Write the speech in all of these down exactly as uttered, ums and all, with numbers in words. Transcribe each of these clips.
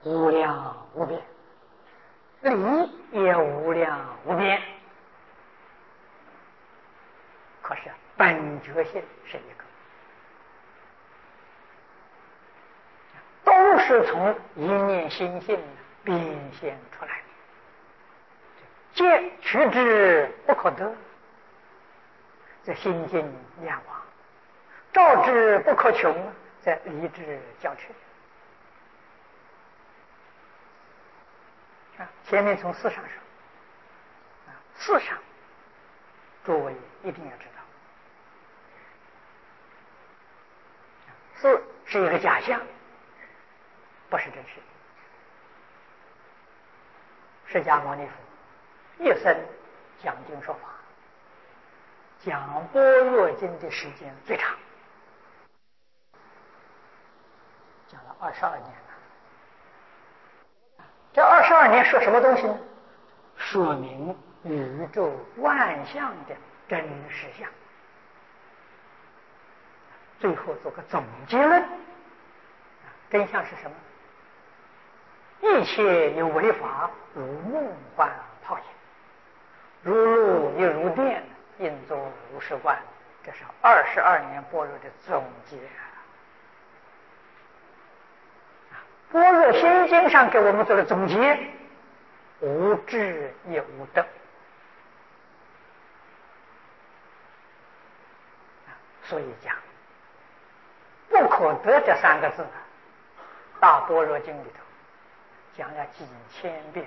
无量无边，理也无量无边。可是本觉性是一个，都是从一念心性变现出来的。皆取之不可得，这心境两忘；照之不可穷，在理智交缺。啊，前面从思上说，啊，思上，诸位一定要知道，思是一个假象，不是真实。释迦牟尼佛一生讲经说法，讲般若经的时间最长，讲了二十二年了。这二十二年说什么东西呢？说明宇宙万象的真实相。最后做个总结论，真相是什么？一切有为法，如梦幻泡影，如露亦如电，应作如是观。这是二十二年般若的总结。般若心经上给我们做了总结，无智也无得。所以讲不可得这三个字，大般若经里头讲了几千遍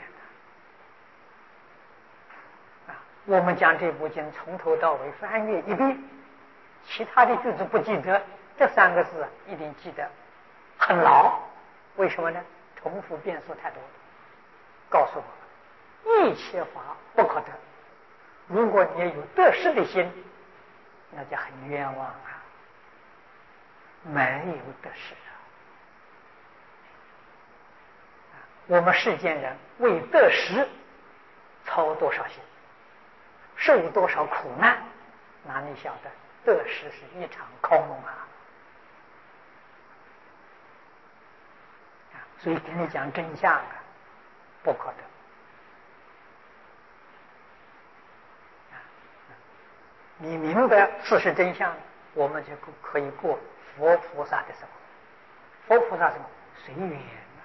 了。啊，我们将这部经从头到尾翻阅一遍，其他的句子不记得，这三个字一定记得很牢。为什么呢？重复变数太多了，告诉我们一切法不可得。如果你有得失的心，那就很冤枉啊，没有得失啊。我们世间人为得失操多少心，受多少苦难，哪里晓得得失是一场空啊！所以跟你讲真相啊，不可得。你明白事实真相，我们就可以过佛菩萨的生活。佛菩萨什么？随缘啊，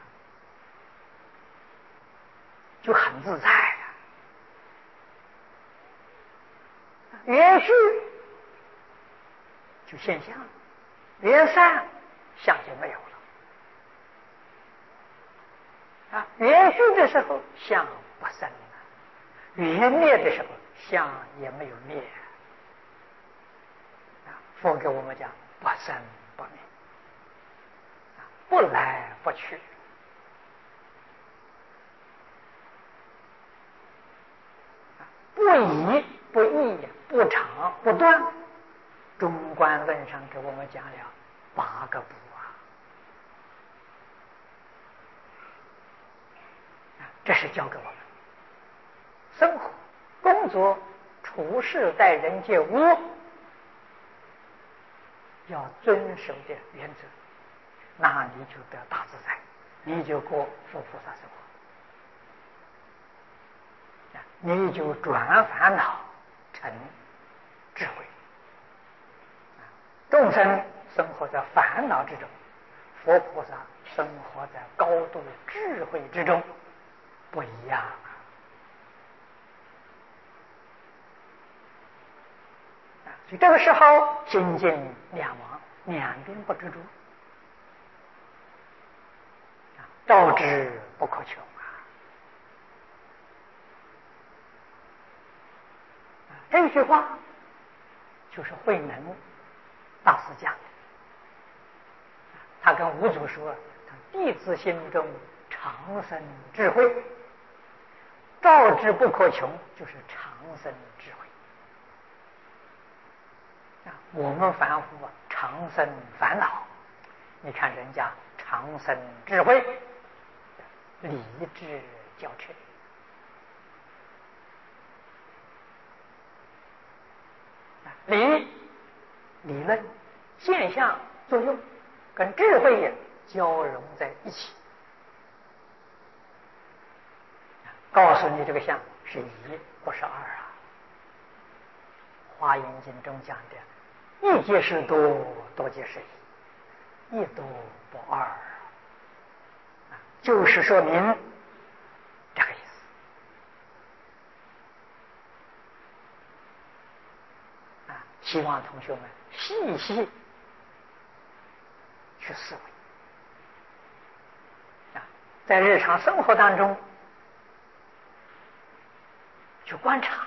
就很自在啊。缘聚就现象，缘散相就没有了。啊，缘聚的时候相不生了，缘灭的时候相也没有灭。啊，佛给我们讲不生不灭，啊，不来不去。不移不异不长不断，中观论上给我们讲了八个不啊，这是教给我们生活、工作、处事、待人接物要遵守的原则，那你就得大自在，你就过佛菩萨生活。你就转烦恼成智慧。众生生活在烦恼之中，佛菩萨生活在高度智慧之中，不一样啊！所以这个时候心境两忘，两边不执着，照之不可求。这句话就是慧能大师讲的，他跟五祖说：“弟子心中常生智慧，照之不可穷，就是常生智慧。”啊，我们凡夫啊，常生烦恼。你看人家常生智慧，理智交缺。理理论现象作用跟智慧也交融在一起， 告诉你这个相是一，不是二啊。华严经中讲的一即是多，多即是一，一多不二，就是说明这个意思啊。希望同学们细细去思维啊，在日常生活当中去观察，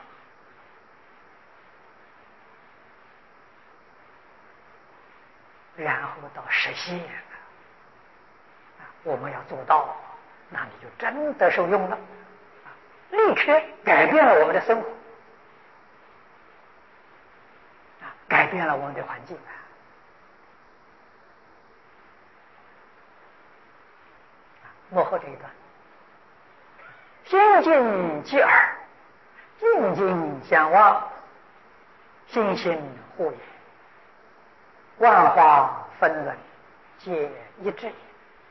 然后到实现啊，我们要做到，那你就真的受用了，立刻改变了我们的生活，啊，改变了我们的环境啊。幕后这一段，心静即耳，静静相望，心心互也。万化纷纭，皆一致也。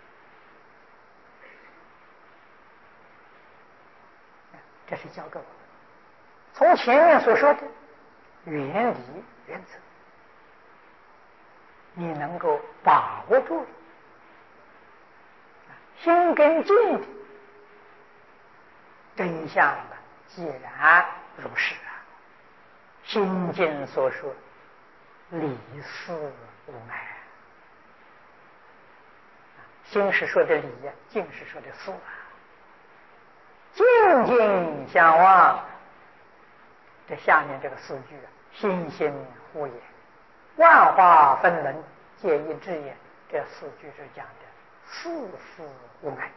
这是教给我们从前面所说的原理原则，你能够把握住了，心跟境的真相啊，既然如是啊，心经所说理事无碍，心是说的理呀，境是说的事啊。静静相望，这下面这个四句啊，心心互也，万化纷纭，皆一致也。这四句是讲的事事无碍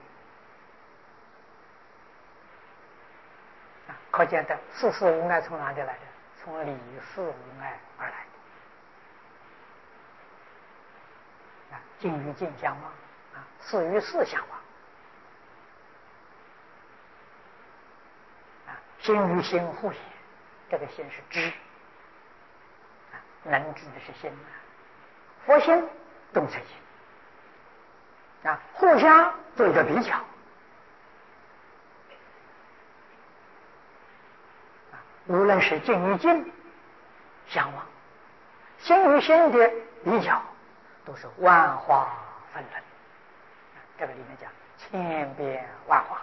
啊，可见的事事无碍从哪里来的？从理事无碍而来的啊，境与境相望啊，事与事相望。心与心互也，这个心是知，能知的是心啊。佛心、动尘心啊，互相做一个比较啊，无论是境与境相望，心与心的比较，都是万化纷纭。这个里面讲千变万化。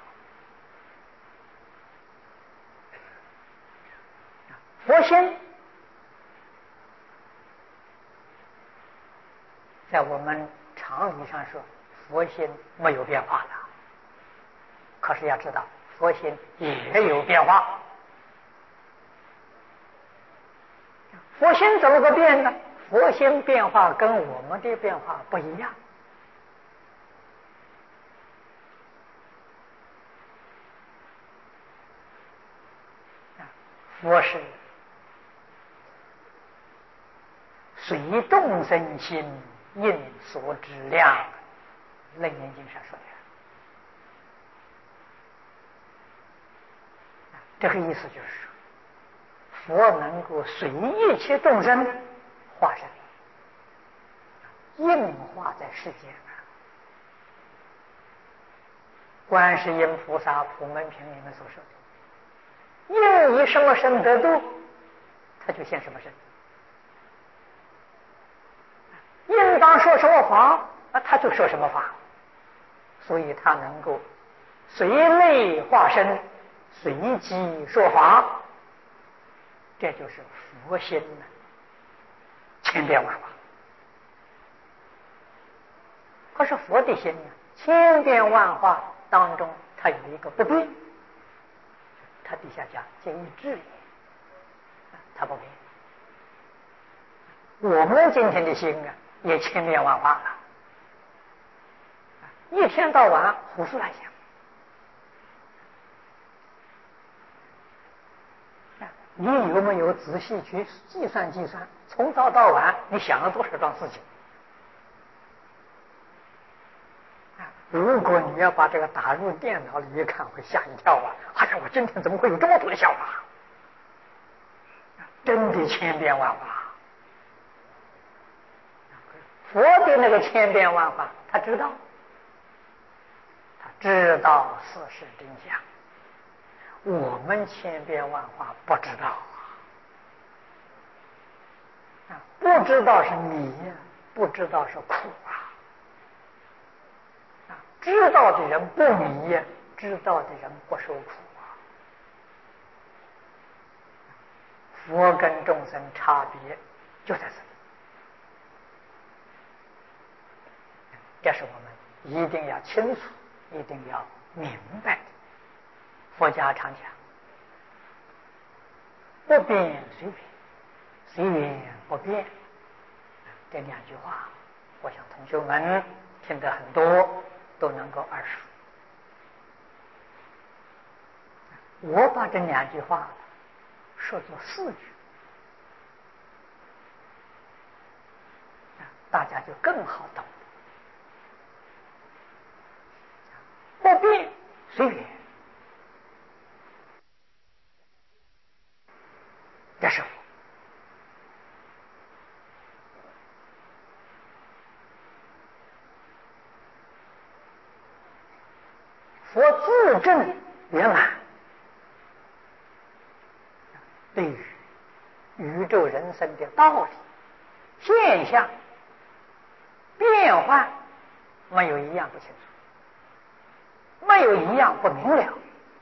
佛心在我们常理上说，佛心没有变化了。可是要知道，佛心也有变化。佛心怎么个变呢？佛心变化跟我们的变化不一样。佛是随众生心应所知量，《楞严经》上说的。这个意思就是说，佛能够随一切众生化身，应化在世间。观世音菩萨普门品里面所说的，应以什么身得度，他就现什么身。应当说什么法，他就说什么法，所以他能够随类化身，随机说法，这就是佛心呢，千变万化。可是佛的心呢，千变万化当中，它有一个不变，它底下讲皆一致也，它不变。我们今天的心啊，也千变万化了，一天到晚胡思乱想。你有没有仔细去计算计算，从早到晚你想了多少桩事情？如果你要把这个打入电脑里一看，会吓一跳啊！哎呀，我今天怎么会有这么多的想法？真的千变万化。佛的那个千变万化，他知道，他知道事实真相我们千变万化不知道啊，不知道是迷呀，不知道是苦啊。啊，知道的人不迷呀，知道的人不受苦啊。佛跟众生差别就在这里，这是我们一定要清楚，一定要明白的。佛家常讲，不变随缘，随缘不变。这两句话，我想同学们听得很多，都能够耳熟。我把这两句话说作四句，大家就更好懂。不变随缘，这是佛。佛自证圆满，对于宇宙人生的道理、现象、变化，没有一样不清楚，没有一样不明了，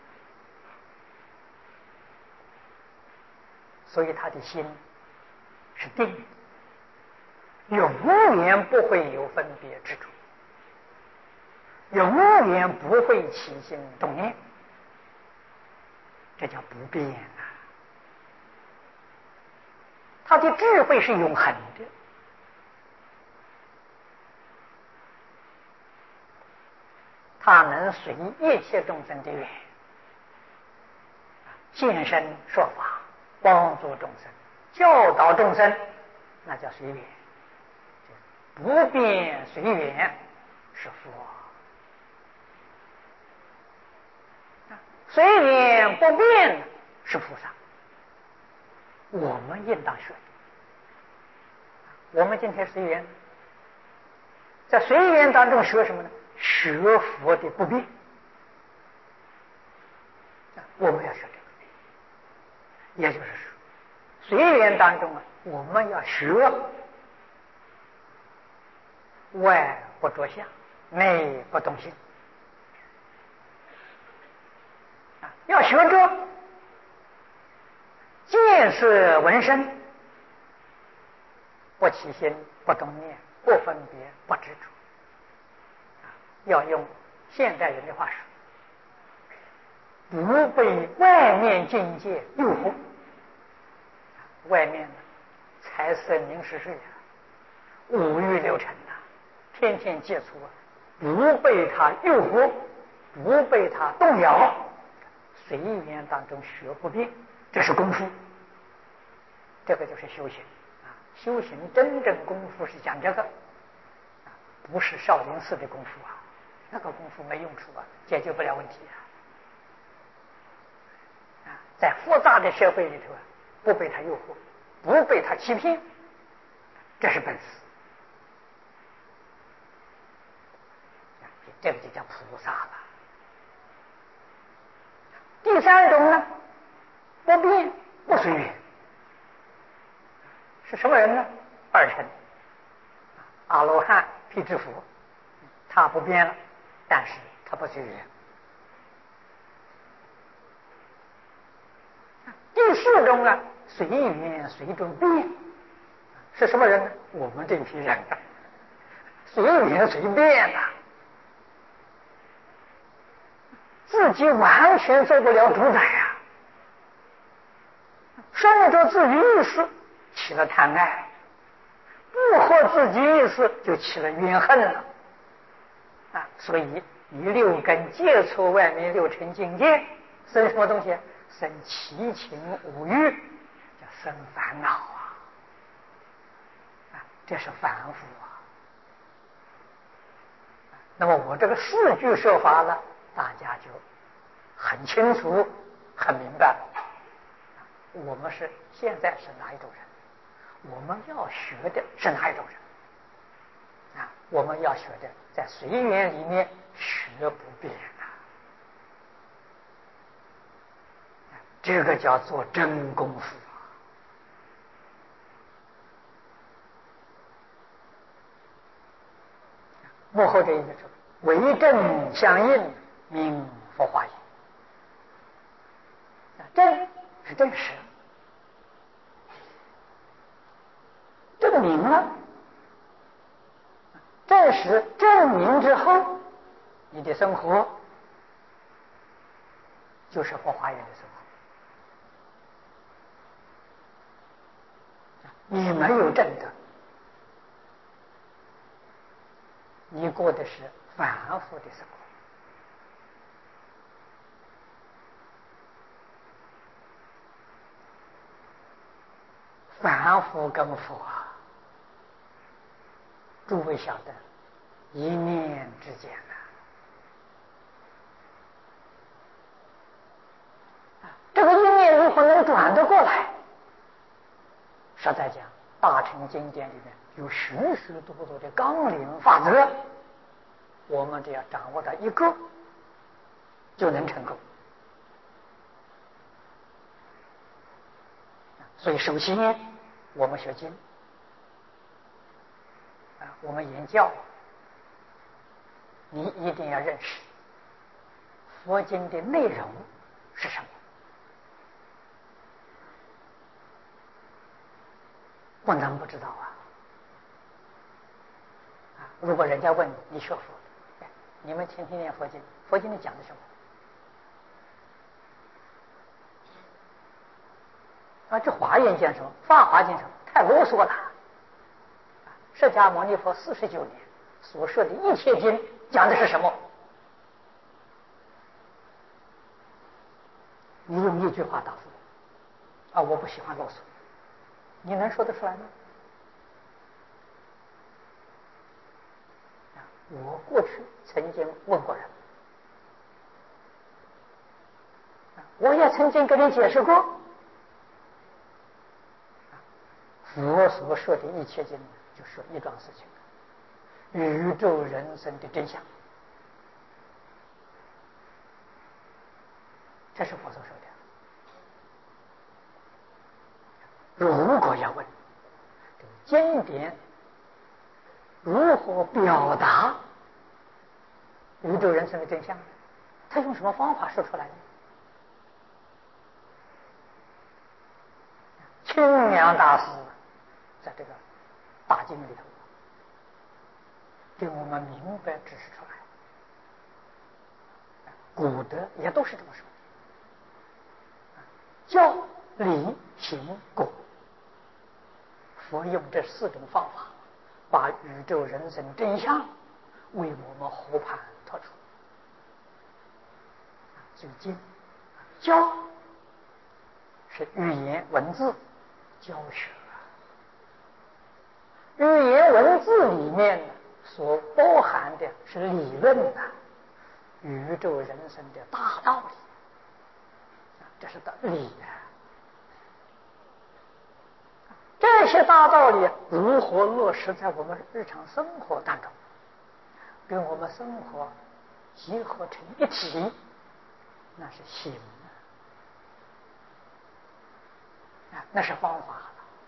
所以他的心是定的，永远不会有分别之处，永远不会起心动念，这叫不变啊。他的智慧是永恒的，他能随一切众生的缘，现身说法，帮助众生，教导众生，那叫随缘。不变随缘是佛，随缘不变是菩萨。我们应当学。我们今天随缘，在随缘当中学什么呢？学佛的不变。我们要学这个，也就是说，随缘当中啊，我们要学外不着相，内不动心，要学着见色闻声，不起心，不动念，不分别，不执着。要用现代人的话说，不被外面境界诱惑。外面的财色名食睡啊，五欲六尘啊，天天接触啊，不被他诱惑，不被他动摇，随缘当中学不变，这是功夫。这个就是修行啊！修行真正功夫是讲这个，不是少林寺的功夫啊，那个功夫没用处啊，解决不了问题啊！啊，在复杂的社会里头啊，不被他诱惑，不被他欺骗，这是本事。这个就叫菩萨了。第三种呢，不变不随缘。是什么人呢？二乘，阿罗汉、辟支佛，他不变了，但是他不随缘。第四种呢，随缘随着变，是什么人呢？我们这批人，随缘随变呐、啊，自己完全做不了主宰啊，顺着自己意思起了贪爱，不合自己意思就起了怨恨了啊！所以你六根接触外面六尘境界，生什么东西？生七情五欲，叫生烦恼啊！啊，这是凡夫啊。那么我这个四句说法呢，大家就很清楚、很明白了。我们是现在是哪一种人？我们要学的是哪一种人？啊，我们要学的在随缘里面学不变啊。 这个叫做真功夫。幕后这一句说：“为正相应，名佛化也。”正是正实，证明了，正实证明之后，你的生活就是佛化缘的生活。你没有正德，你过的是凡夫的生活。凡夫跟佛啊，诸位晓得，一念之间呐、啊，这个一念如何能转得过来？实在讲，大乘经典里面有许许多多的纲领法则，我们只要掌握到一个，就能成功。所以，首先我们学经啊，我们研教，你一定要认识佛经的内容是什么。不能不知道啊！啊，如果人家问你，你学佛，你们天天念佛经，佛经里讲的什么？啊，这华严讲什么？法华讲什么？太啰嗦了。释迦牟尼佛四十九年所说的一切经讲的是什么？你用一句话答复我啊，我不喜欢啰嗦。你能说得出来吗？我过去曾经问过人，我也曾经跟你解释过。佛所说的一切经，就说一桩事情：宇宙人生的真相。这是佛所说的。如果要问经典如何表达宇宙人生的真相，他用什么方法说出来呢？清凉大师在这个大经里头给我们明白指示出来，古德也都是这么说的。教、理、行、果，佛用这四种方法，把宇宙人生真相为我们和盘托出。所以经教是语言文字教学，语言文字里面所包含的是理论的宇宙人生的大道理，这是道理啊。这些大道理如何落实在我们日常生活当中，跟我们生活结合成一体，那是行啊，那是方法。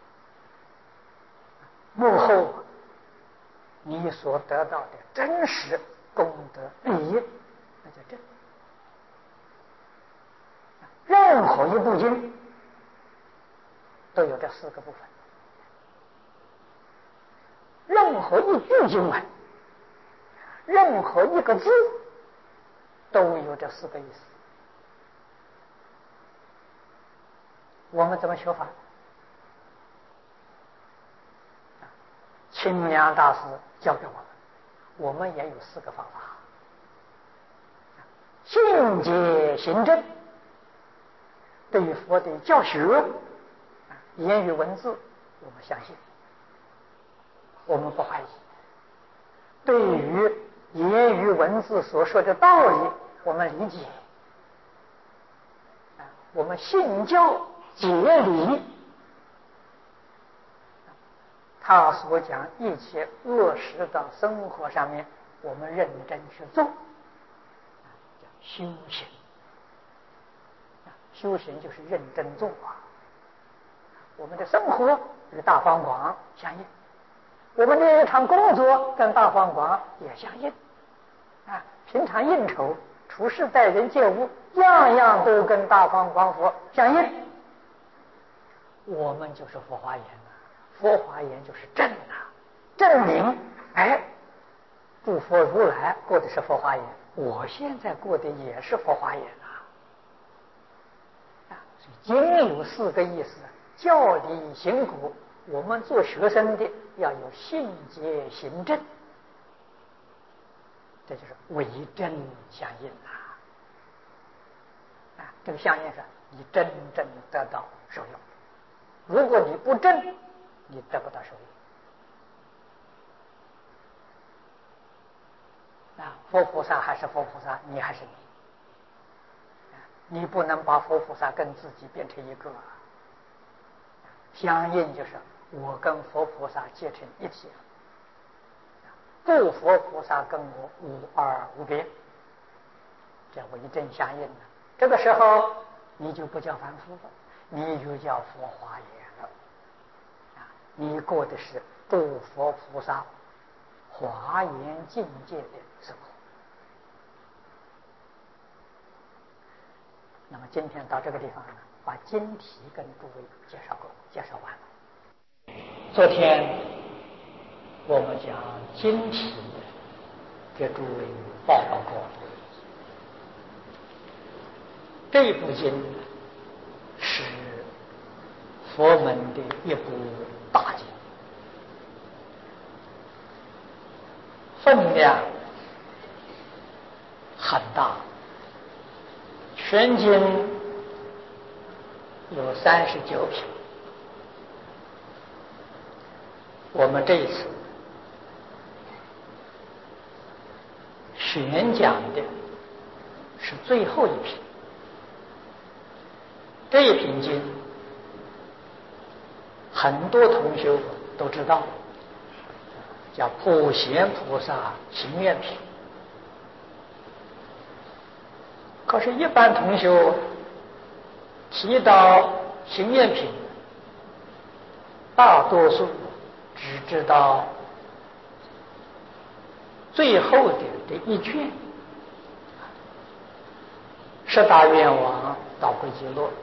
幕后你所得到的真实功德利益，那叫正。任何一部经都有这四个部分，任何一句经文，任何一个字都有这四个意思。我们怎么学法？清凉大师教给我们，我们也有四个方法：信解行证。对于佛的教学，言语文字我们相信，我们不怀疑；对于言语文字所说的道理，我们理解，我们信教解理。他所讲一切落实到生活上面，我们认真去做，叫修行。 修行就是认真做啊。我们的生活与大方广相应，我们的日常工作跟大方广也相应啊。平常应酬、处事待人接物，样样都跟大方广佛相应。我们就是佛华严啊，佛华严就是正啊，证明哎，诸佛如来过的是佛华严，我现在过的也是佛华严啊。啊，所以经有四个意思：教理行果。我们做学生的要有信解行证，这就是为真相应啊！啊，这个相应是你真正得到受用。如果你不正，你得不到受用。啊，佛菩萨还是佛菩萨，你还是你，你不能把佛菩萨跟自己变成一个。相应就是我跟佛菩萨结成一体，诸佛菩萨跟我无二无别，这为真相应了。这个时候你就不叫凡夫了，你就叫佛华严了。啊，你过的是诸佛菩萨华严境界的生活。那么今天到这个地方呢，把经题跟诸位介绍过，介绍完了。昨天我们讲经题给诸位报告过，这一部经是佛门的一部大经，分量很大，全经有三十九品。我们这一次选讲的是最后一品，这一品经很多同学都知道，叫普贤菩萨行愿品。可是，一般同学提到行愿品，大多数只知道最后的这一卷，十大愿王到归极乐，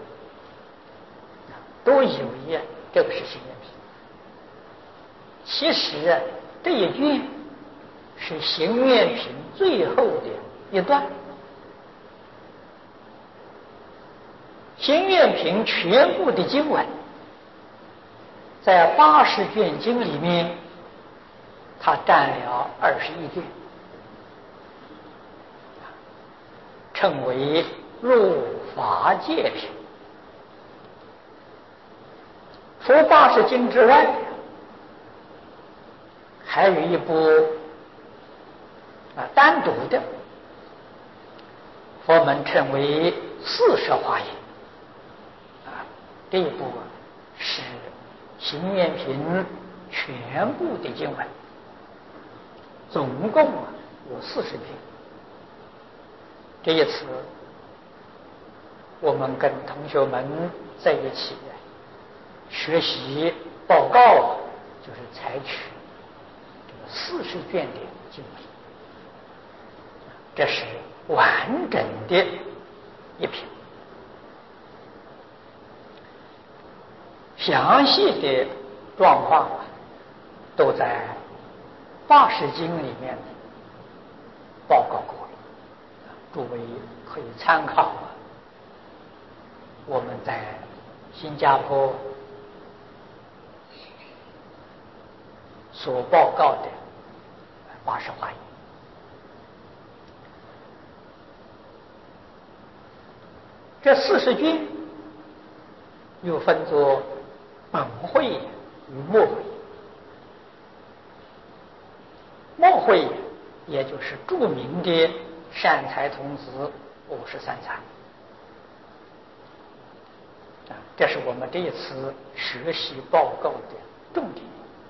都以为这个是行愿品。其实啊，这一卷是行愿品最后的一段。行愿品全部的经文，在八十卷经里面，它占了二十一卷，称为入法界品。除八十经之外，还有一部啊单独的，佛门称为四摄华严。啊，这一部啊是行愿品全部的经文，总共啊有四十篇。这一次我们跟同学们在一起学习报告，就是采取这个四十卷的经文，这是完整的一篇。详细的状况啊，都在八十经里面报告过了，诸位可以参考啊。我们在新加坡所报告的八十华严，这四十卷又分作本会与末会。末会也就是著名的善财童子五十三参，啊，这是我们这一次学习报告的重点。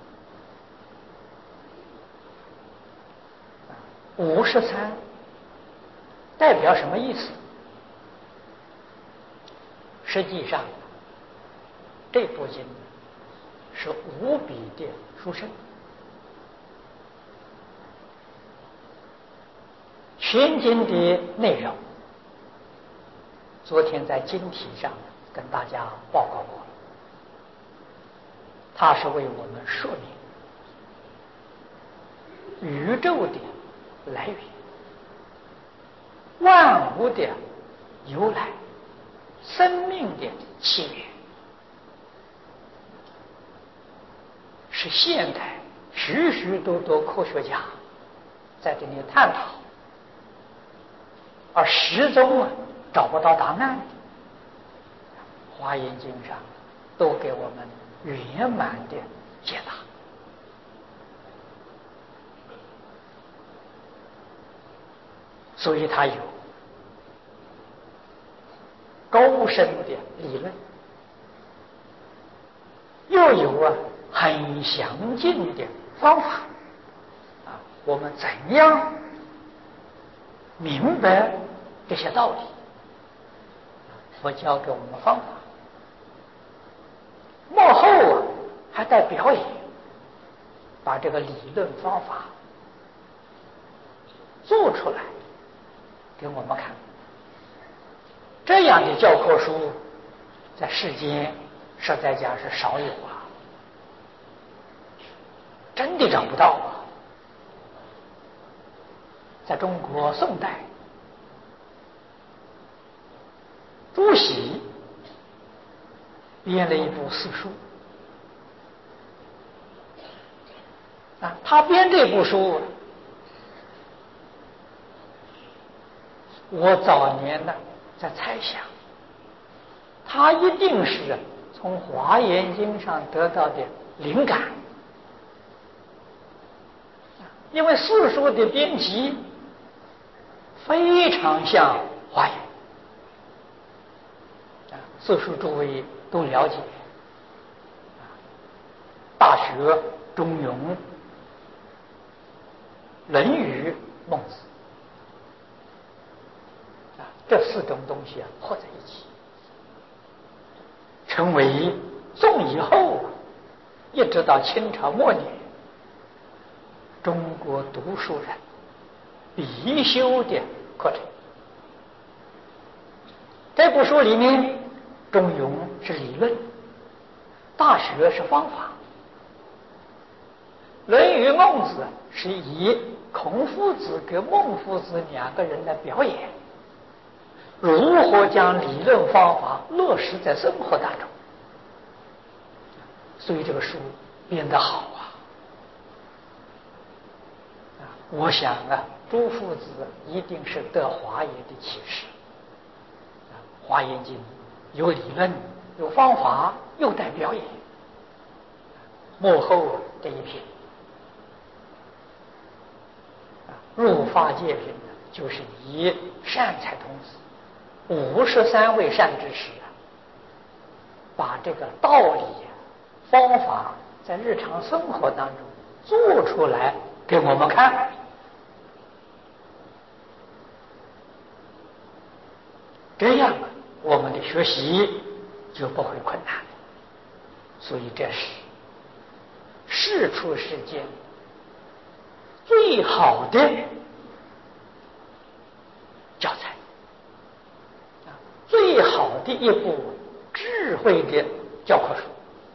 五十参代表什么意思？ 实际上这部经是无比的殊胜，全经的内容昨天在经题上跟大家报告过了，它是为我们说明宇宙的来源、万物的由来、生命的起源，是现代许许多多科学家在这里探讨，而始终啊找不到答案。华严经上都给我们圆满的解答。所以它有高深的理论，又有啊很详尽的方法啊，我们怎样明白这些道理？佛教给我们方法，幕后啊还带表演，把这个理论方法做出来给我们看。这样的教科书在世间实在讲是少有啊，真的找不到啊。在中国宋代，朱熹编了一部四书啊，他编这部书，我早年呢在猜想，他一定是从《华严经》上得到的灵感，因为四书的编辑非常像华严。四书诸位都了解，大学、中庸、论语、孟子啊，这四种东西啊合在一起，成为宋以后一直到清朝末年中国读书人必修的课程。这部书里面，中庸是理论，大学是方法，论语、孟子是以孔夫子跟孟夫子两个人的表演，如何将理论方法落实在生活当中。所以这个书编得好啊！我想啊，朱夫子一定是得华严的启示。华严经有理论，有方法，又带表演。幕后这一篇入法界品呢，就是以善财童子五十三位善知识啊，把这个道理、方法在日常生活当中做出来给我们看。这样我们的学习就不会困难。所以这是世出世间最好的教材，最好的一部智慧的教科书。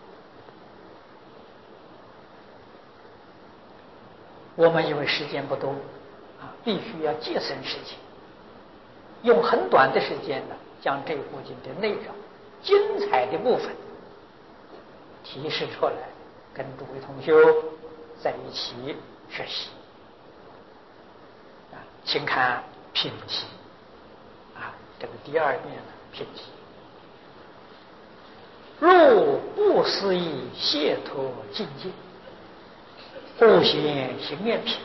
我们因为时间不多啊，必须要节省时间，用很短的时间呢，将这部经的内容精彩的部分提示出来，跟诸位同学在一起学习。啊，请看品题啊，这个第二遍的品题：入不思议解脱境界，不显行愿品。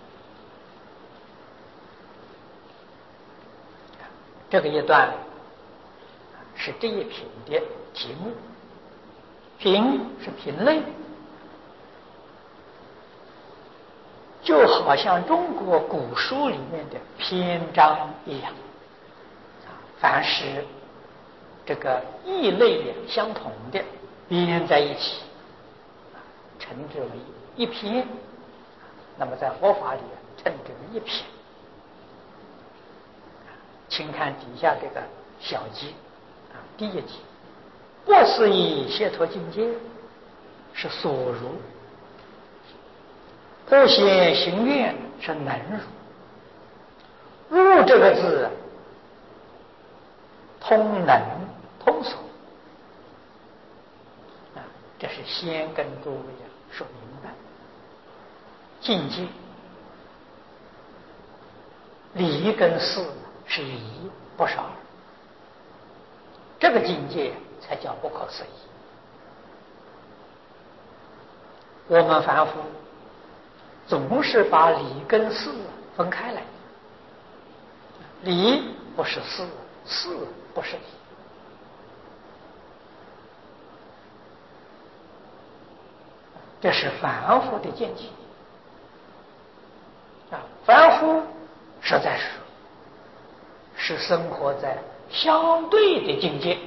这个一段是这一品的题目，品是品类，就好像中国古书里面的篇章一样，凡是这个异类相同的编在一起，称之为一篇。那么在佛法里称之为一品。请看底下这个小偈啊，第一偈：不思议解脱境界，是所如；不显行愿，是能如。入这个字，通能通所啊，这是先跟诸位说明白。境界理跟事是一不是二，这个境界才叫不可思议。我们凡夫总是把理跟事分开来，理不是事，事不是理。这是凡夫的见解啊，凡夫实在是是生活在相对的境界。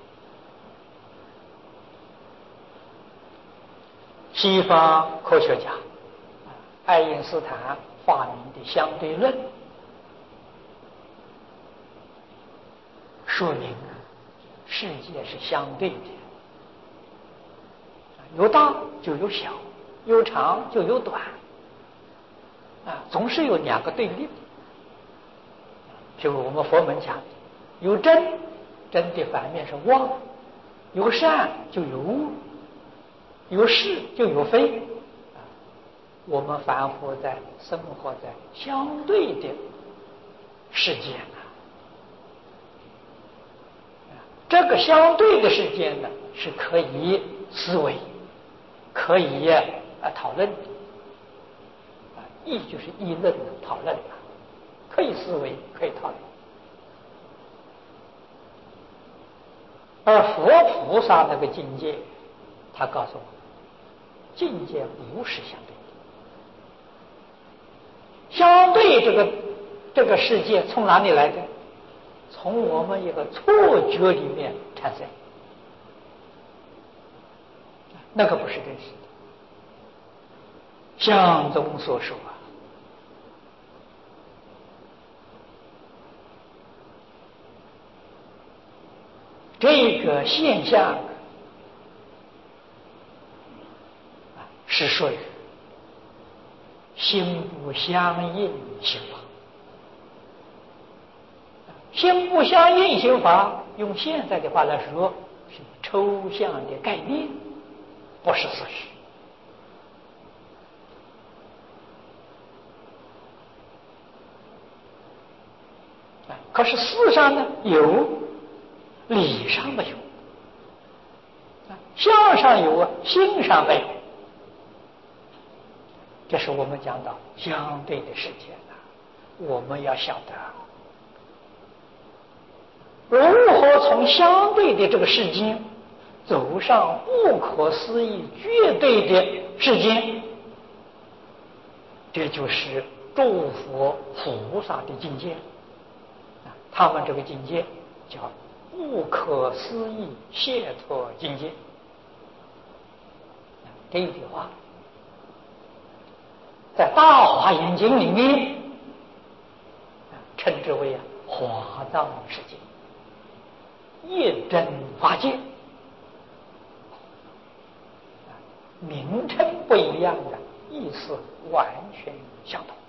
西方科学家爱因斯坦发明的相对论，说明啊，世界是相对的，有大就有小，有长就有短，啊，总是有两个对立。譬如我们佛门讲，有真，真的反面是妄；有善就有恶，有是就有非。我们凡夫在生活在相对的世界呢，这个相对的世界呢，是可以思维，可以啊讨论的。议就是议论的讨论的，可以思维，可以讨论。而佛菩萨那个境界，他告诉我，境界不是相对的。相对这个这个世界从哪里来的？从我们一个错觉里面产生，那个不是真实的。像中所说啊，这个现象是属于心不相应行法。心不相应行法，用现在的话来说，是抽象的概念，不是事实。可是事上呢有，理上没有，相上有啊，心上没有。这是我们讲到相对的世界呢，我们要晓得如何从相对的这个世间走上不可思议绝对的世间，这就是诸佛菩萨的境界。他们这个境界叫不可思议解脱境界。这一句话在《大华严经》里面称之为华藏世界，一真法界，名称不一样的，意思完全相同。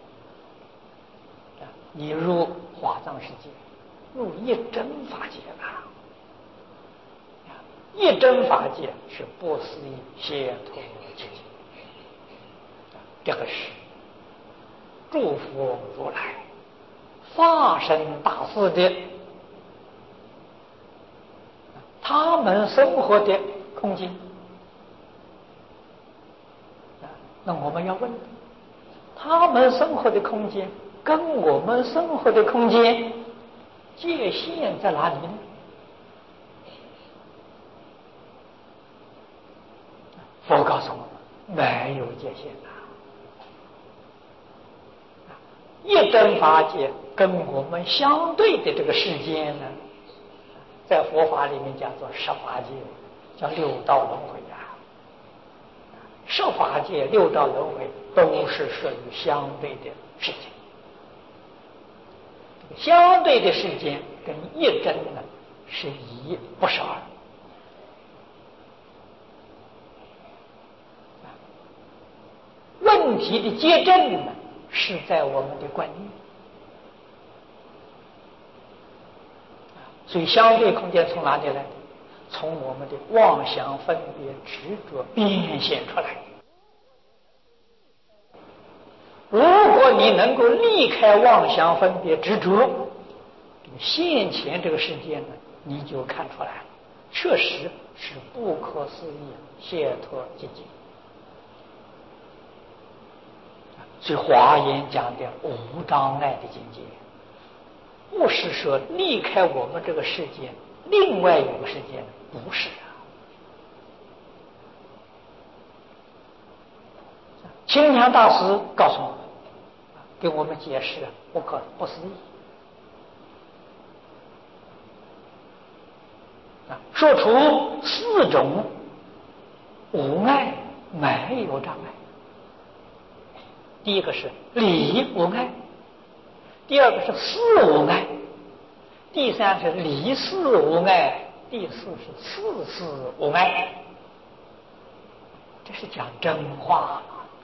你入华藏世界，入一真法界了。一真法界是不思议解脱境界，这个是诸佛如来化身大士的他们生活的空间。那我们要问，他们生活的空间跟我们生活的空间界限在哪里呢？佛告诉我们，没有界限的。一真法界跟我们相对的这个世间呢， 在佛法里面叫做十法界，叫六道轮回啊。十法界、六道轮回都是属于相对的世界，相对的世界跟一真呢是一不是二。问题的结症呢是在我们的观念，所以相对空间从哪里来的？从我们的妄想分别执着变现出来。如果你能够离开妄想分别执着，现前这个世界呢，你就看出来了，确实是不可思议解脱境界。所以华严讲的无障碍的境界，不是说离开我们这个世界另外有个世界，不是啊。清凉大师告诉我们，给我们解释不可不思议啊，说出四种无碍，没有障碍。第一个是理无碍，第二个是事无碍，第三是离事无碍，第四是次事无碍。这是讲真话。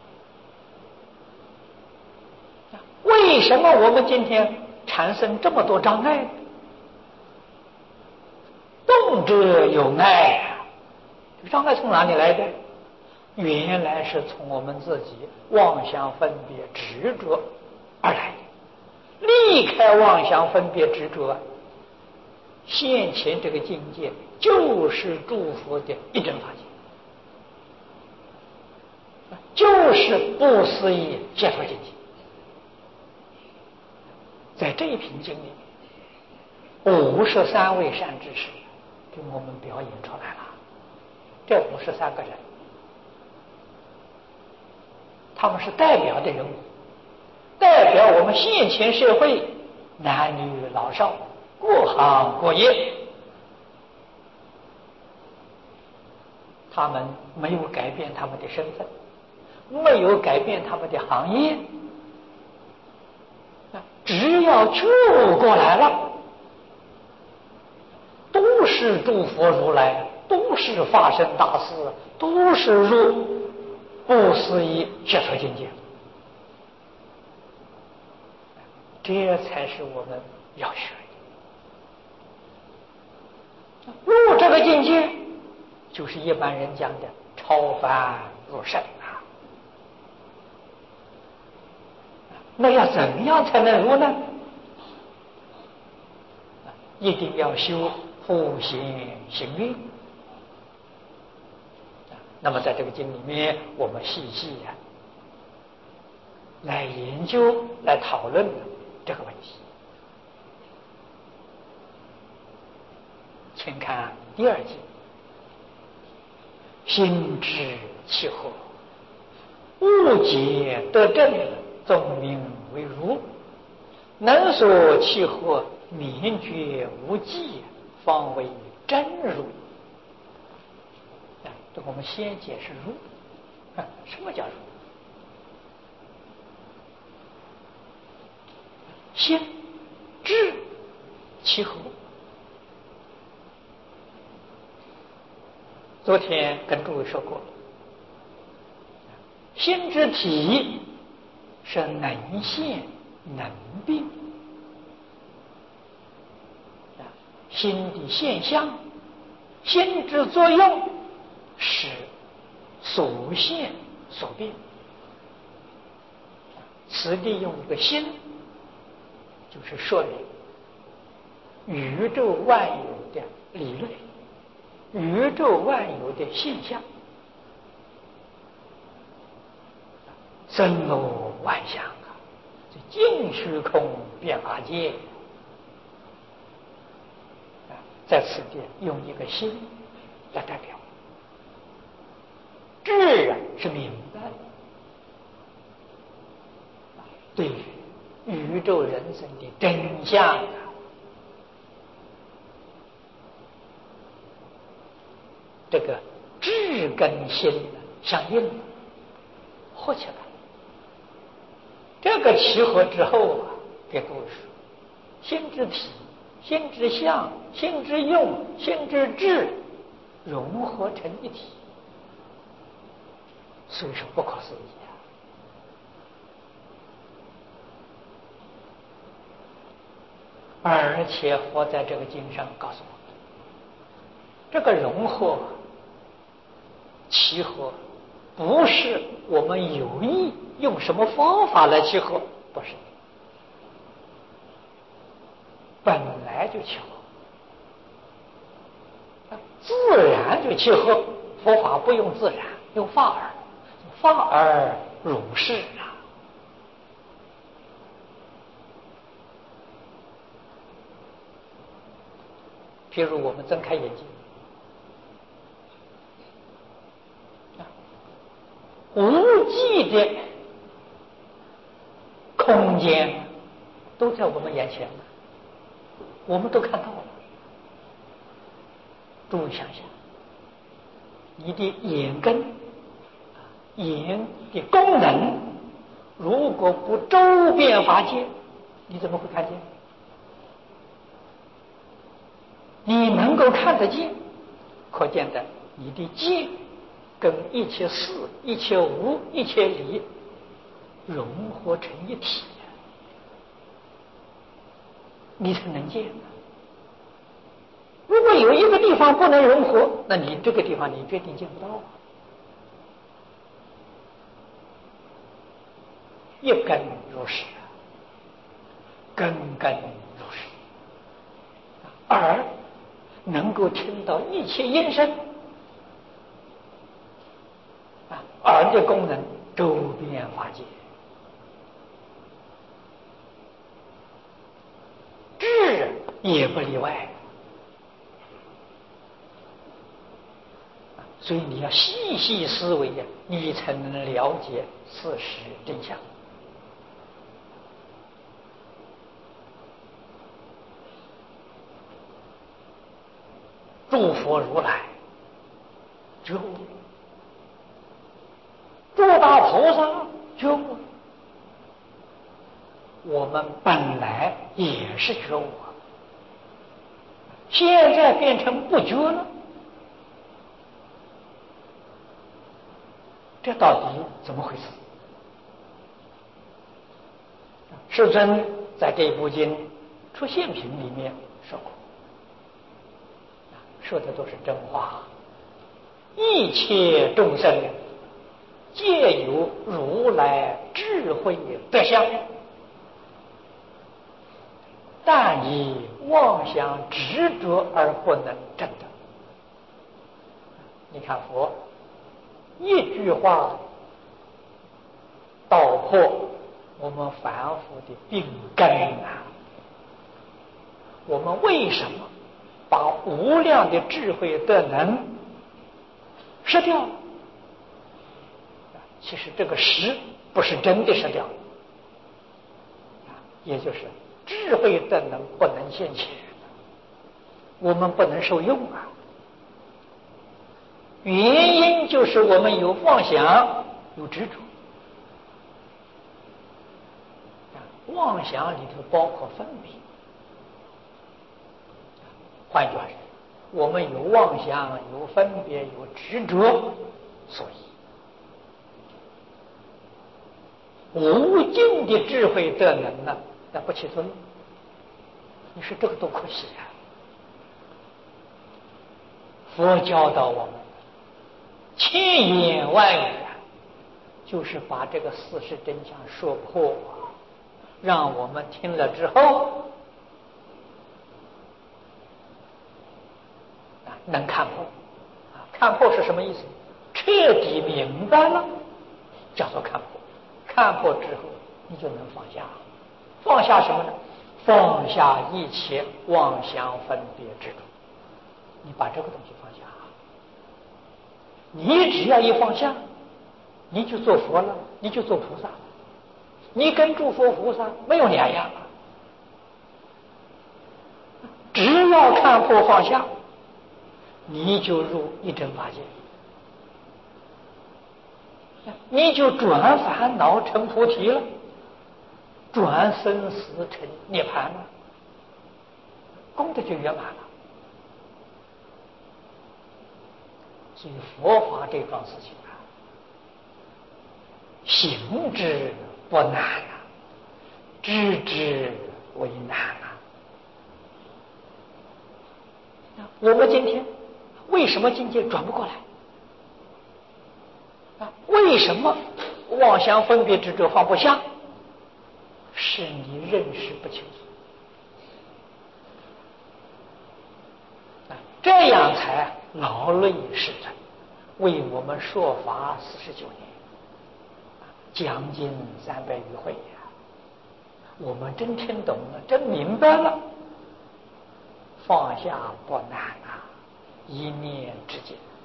为什么我们今天产生这么多障碍？动者有碍啊！这障碍从哪里来的？原来是从我们自己妄想分别执着而来的。离开妄想分别执着，现前这个境界就是诸佛的一真法界，就是不思议解脱境界。在这一品经里面，五十三位善知识给我们表演出来了。这五十三个人，他们是代表的人物，代表我们现前社会男女老少各行各业。他们没有改变他们的身份，没有改变他们的行业，只要觉悟过来了，都是诸佛如来，都是法身大士，都是入不思议解脱境界。这才是我们要学的。入这个境界，就是一般人讲的超凡入圣啊。那要怎么样才能入呢？一定要修普贤行愿。那么在这个经里面，我们细细呀、啊、来研究、来讨论这个问题。请看第二节：心知其合，误解得正，宗名为儒；能所其合，免绝无忌，方为真儒。啊，这我们先解释儒。啊，什么叫儒？心知其合。昨天跟诸位说过，心之体是能现能变，心的现象，心之作用是所现所变。此地用一个心，就是说明宇宙万有的理论，宇宙万有的现象，森罗万象啊，这尽虚空变法界啊，在此地用一个心来代表。智啊是明白，对于宇宙人生的真相啊， 这个智跟心相应了，合起来。这个契合之后啊，给各位说，心之体、心之相、心之用、心之智融合成一体，所以说不可思议啊！而且佛在这个经上告诉我们，这个融合、契合，不是我们有意用什么方法来契合，不是，本来就契合，自然就契合。佛法不用自然，用法尔，法尔如是啊。譬如我们睁开眼睛，无际的空间都在我们眼前，我们都看到了。诸位想想，你的眼根、眼的功能，如果不周遍法界，你怎么会看见？你能够看得见，可见的你的见跟一切事、一切无、一切理融合成一体，你才能见。如果有一个地方不能融合，那你这个地方你决定见不到。一根如是，根根如是，耳能够听到一切音声，啊，耳的功能周遍法界，智也不例外。所以你要细细思维呀，你才能了解事实真相。诸佛如来觉悟，诸大菩萨觉悟，我们本来也是觉悟啊，现在变成不觉了，这到底怎么回事？世尊在这部经《出现品》里面说过，说的都是真话。一切众生皆有如来智慧德相，但以妄想执着而不能证得。你看佛一句话道破我们凡夫的病根啊！我们为什么把无量的智慧德能失掉了？其实这个失不是真的失掉，也就是智慧德能不能现前，我们不能受用啊。原因就是我们有妄想，有执着。妄想里头包括分别，换句话说，我们有妄想，有分别，有执着，所以无尽的智慧德能呢，那不起作用。你说这个多可惜啊！佛教导我们千言万语啊，就是把这个事实真相说破，让我们听了之后啊能看破。啊，看破是什么意思？彻底明白了，叫做看破。看破之后，你就能放下。放下什么呢？放下一切妄想分别执着。你把这个东西放下，你只要一放下，你就做佛了，你就做菩萨，你跟诸佛菩萨没有两样。只要看破放下， 你就入一真法界，你就转烦恼成菩提了，转生死成涅槃了，功德就圆满了。所以佛法这桩事情啊，行之不难啊，知之为难啊。我们今天为什么境界转不过来啊？为什么妄想分别执着放不下？是你认识不清楚啊，这样才劳累世人，为我们说法四十九年，将近三百余会呀、啊，我们真听懂了，真明白了，放下不难啊，一念之间。